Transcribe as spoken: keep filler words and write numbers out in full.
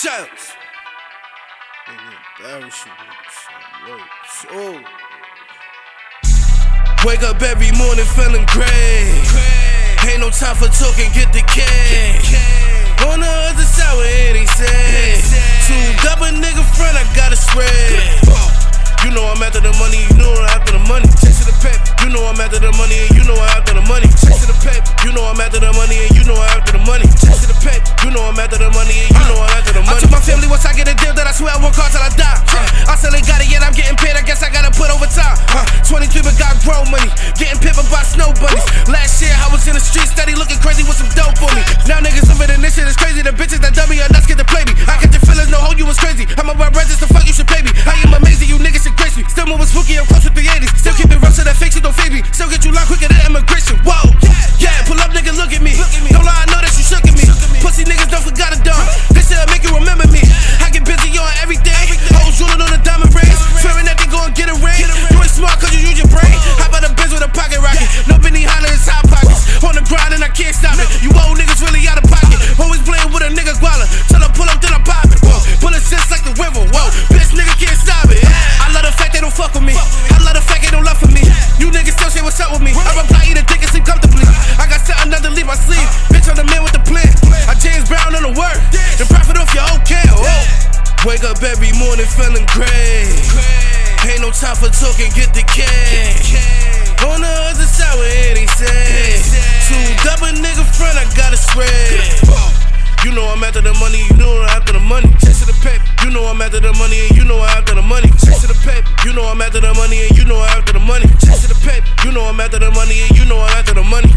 Shells. Oh. Wake up every morning feeling great. Ain't no time for talking, get the cash. On the other side where it ain't sad. Two double nigga front, I got a spread. You know I'm after the money, you know I'm after the money. Chasing the pep, you know I'm after the money, and you know I'm after the money. Chasing the pep, you know I'm after the money, and you know I'm after the money. Chasing the pep, you know I'm after the money, and you know I'm after the money. I told my family once I get a deal that I swear I work hard till I die. Uh, I still ain't got it yet, I'm getting paid, I guess I gotta put over time. Uh, twenty-three but got grown money, getting paid by snow bunnies. Last year I was in the street steady looking crazy with some dope on me. Now niggas living in this shit is crazy, the bitches that dummy are nuts get to play me. I get your feelings, no hold you was crazy. I'm about register, fuck you should pay me. I am amazing, you niggas should grace me. Still moving spooky, I'm close with three eighties. Still keep it rough so that fake shit don't fade me. Still get you locked quicker than immigration. Whoa, yeah, pull up nigga, look at me. Don't lie, I know that you shook at me. Pussy niggas don't forgot a dumb. This shit'll make you remember me. I get busy on everything. Hoes drooling on the diamond rings. Swearing that they gon' get a ring. You ain't smart cause you use your brain. How about a Benz with a pocket rocket? No Benny Hanna in side pockets. On the grind and I can't stop it. You old niggas really out of pocket. Always playing with a nigga guala. Till I pull up, then I pop it. Whoa, bullet sense like the river. Whoa, bitch nigga can't stop it. I love the fact they don't fuck with me. I love the fact they don't love for me. You niggas still say what's up with me. I reply, eat a dick and sleep comfortably. I got something underneath my sleeve. Bitch, I'm the man with the plan. I James Brown on the word. The profit off your whole can. Wake up every morning feeling great. Ain't no time for talking, get the cash. On the other side where it ain't sad. Two double nigga front, I got a spread. You know I'm after the money, you know I'm after the money. Chasing the pep, you know I'm after the money, and you know I'm after the money. Chasing the pep, you know I'm after the money, and you know I'm after the money. Chasing the pep, you know I'm after the money, and you know I'm after the money.